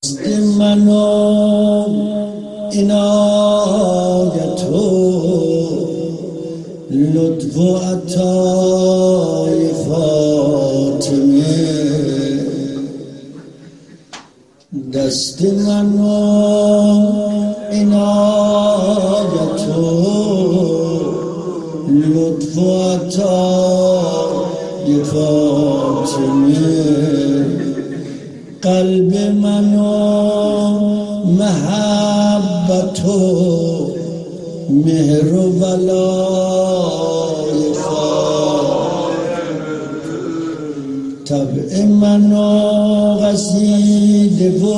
منو عنایت و لطف و عطای فاطمه، دست منو عنایت و لطف و عطای فاطمه، قلب منو محبت و مهر و ولای فاطمه، طبع منو قصیده و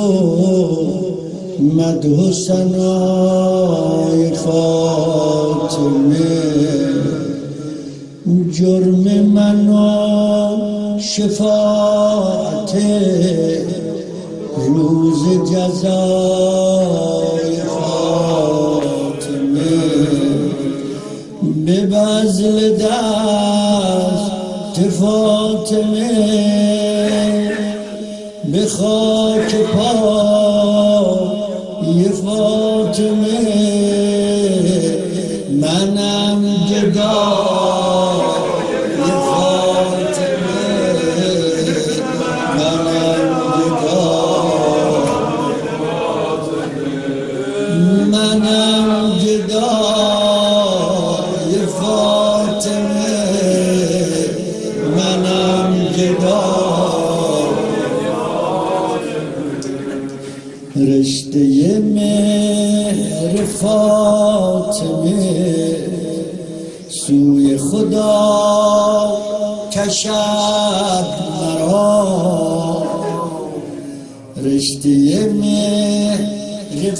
مدح و ثنای فاطمه، جرم منو شفاعت روز جزای فاطمه، به بذل دست فاطمه به خاک پای فاطمه، منم گدای فاطمه، منم گدای فاطمه، منم گدای رشته مهر فاطمه، سوی خدا کشد مرا، رشته مهر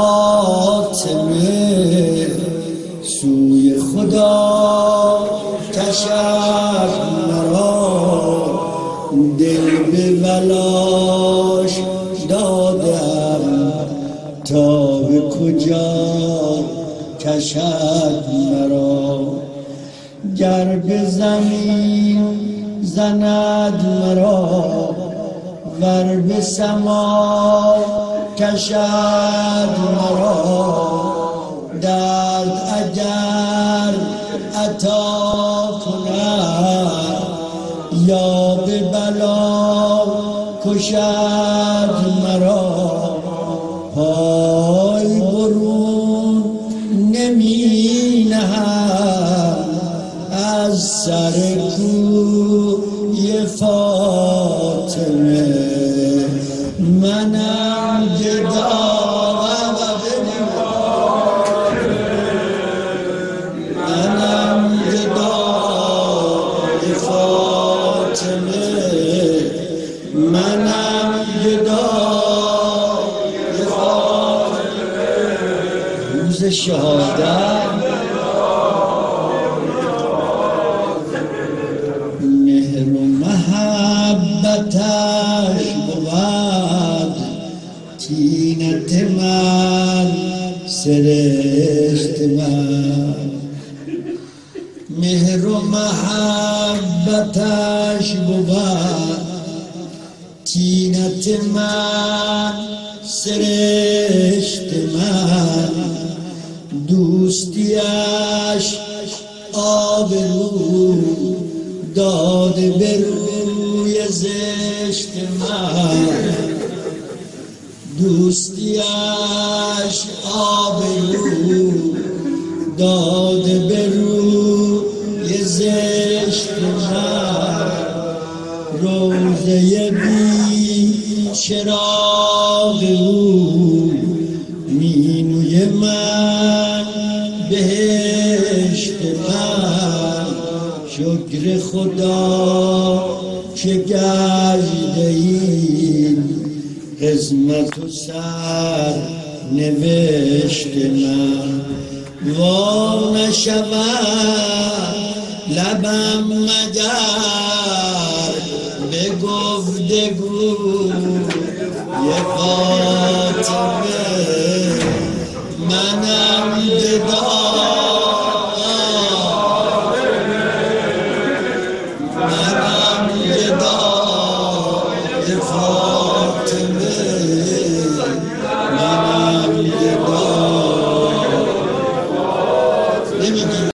فاطمه سوی خدا کشد مرا، دل به ولاش دادم تا به کجا کشد مرا، گر به زمین زند مرا ور به سما کشد مرا، درد اگر عطا کند یا به بلا کشد مرا، پای برون نمی نهم از سر کوی فاطمه، منم گدای فاطمه، منم گدای فاطمه، روز شهادت مهر و محبتش بود طینت من سرشت من، مهر و محبتش بود طینت من سرشت من، دوستیش آب رو داده به روی زشت من، دوستیش آب رو داده به روی زشت من، روضه بی چراغ او مینوی من بهشت من، شکر خدا که گشته این قسمت و سر نوشت من، وا نشود لبم مگر به گفتگوی فاطمه، منم